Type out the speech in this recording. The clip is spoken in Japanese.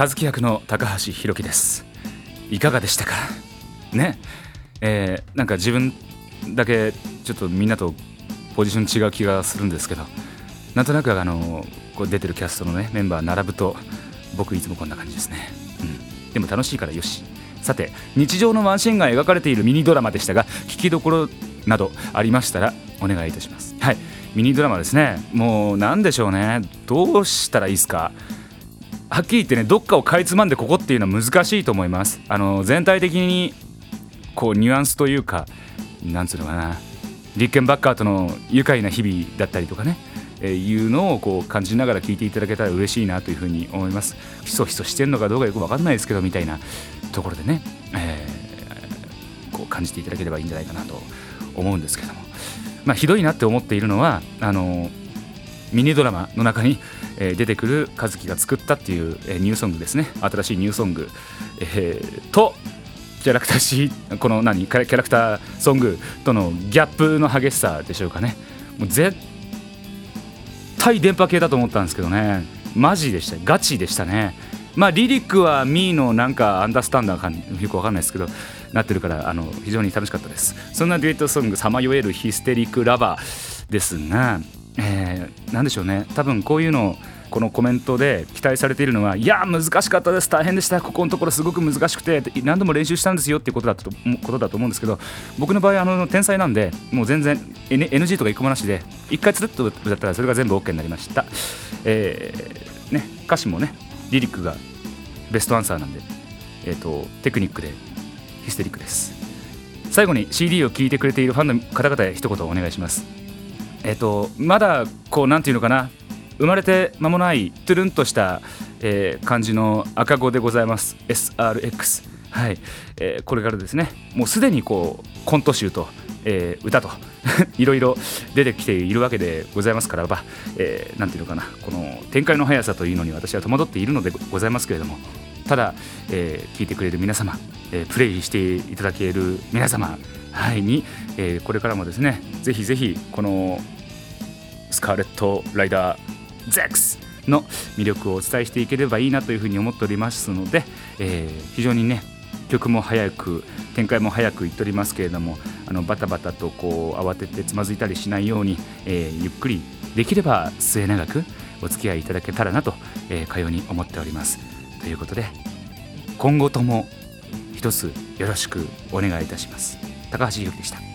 和樹役の高橋宏樹です。いかがでしたかね。なんか自分だけちょっとみんなとポジション違う気がするんですけど、なんとなくこう出てるキャストのねメンバー並ぶと僕いつもこんな感じですね。でも楽しいからよし。さて、日常のワンシーンが描かれているミニドラマでしたが、聞きどころなどありましたらお願いいたします。はい、ミニドラマですね。もうなんでしょうね、どうしたらいいですか。はっきり言ってね、どっかをかいつまんでここっていうのは難しいと思います。全体的にこうニュアンスというか、なんつうのかな、リッケンバッカーとの愉快な日々だったりとかね、いうのをこう感じながら聞いていただけたら嬉しいなというふうに思います。ひそひそしてんのかどうかよく分かんないですけどみたいなところでね、こう感じていただければいいんじゃないかなと思うんですけども、ひどいなって思っているのはミニドラマの中に出てくる和樹が作ったっていうニューソングですね。新しいニューソング、とキャラクターこのキャラクターソングとのギャップの激しさでしょうかね。もう絶対電波系だと思ったんですけどね、マジでした、ガチでしたね。リリックはミーのなんかアンダースタンダーかよくわかんないですけどなってるから非常に楽しかったです。そんなデュエットソングさまよえるヒステリックラバーですが、なんでしょうね、多分こういうのこのコメントで期待されているのは、いや難しかったです、大変でした、ここのところすごく難しくて何度も練習したんですよっていうことだと思うんですけど、僕の場合天才なんでもう全然 NG とか一個もなしで一回つるっと歌ったらそれが全部 OK になりました。歌詞もねリリックがベストアンサーなんで、テクニックでヒステリックです。最後に CD を聴いてくれているファンの方々へ一言お願いします。まだこうなんていうのかな、生まれて間もないトゥルンとした、感じの赤子でございます。 SRX、はい、これからですね、もうすでにこうコント集と、歌といろいろ出てきているわけでございますからば、なんていうのかな、この展開の速さというのに私は戸惑っているのでございますけれども、ただ、聞いてくれる皆様、プレイしていただける皆様、に、これからもですね、ぜひぜひこのスカーレットライダーゼックスの魅力をお伝えしていければいいなというふうに思っておりますので、非常にね曲も早く展開も早くいっておりますけれども、バタバタとこう慌ててつまずいたりしないように、ゆっくりできれば末永くお付き合いいただけたらなと、かように思っております。ということで今後とも一つよろしくお願いいたします。高橋宏樹でした。